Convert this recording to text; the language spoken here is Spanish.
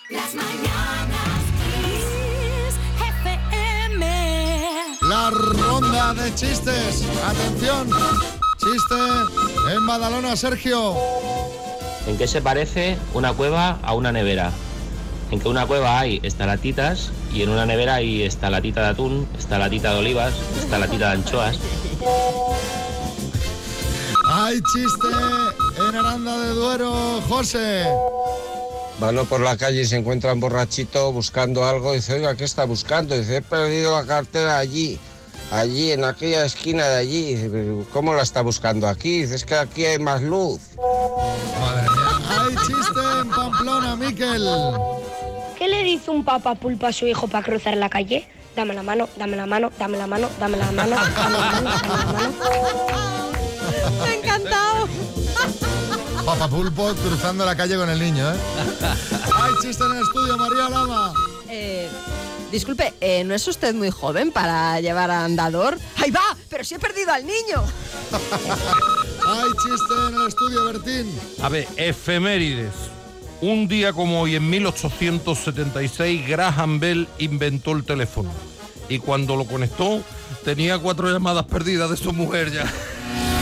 Las mañanas Kiss FM. La ronda de chistes. Atención. Chiste en Badalona, Sergio. ¿En qué se parece una cueva a una nevera? En que una cueva hay estalactitas y en una nevera hay estalatita de atún, estalatita de olivas, estalatita de anchoas. Hay chiste en Aranda de Duero, José. Van por la calle y se encuentra un borrachito buscando algo. Dice, oiga, ¿qué está buscando? Dice, he perdido la cartera allí, en aquella esquina de allí. Dice, ¿cómo la está buscando aquí? Dice, es que aquí hay más luz. Madre mía. Hay chiste en Pamplona, Miquel. ¿Qué le dice un papapulpo a su hijo para cruzar la calle? Dame la mano, dame la mano, dame la mano, dame la mano, dame la mano, dame la mano. Me ha encantado. Papapulpo cruzando la calle con el niño, ¿eh? Hay chiste en el estudio, María Lama. Disculpe, ¿no es usted muy joven para llevar andador? ¡Ahí va! ¡Pero si he perdido al niño! Hay chiste en el estudio, Bertín. A ver, efemérides. Un día como hoy, en 1876, Graham Bell inventó el teléfono. Y cuando lo conectó, tenía 4 llamadas perdidas de su mujer ya.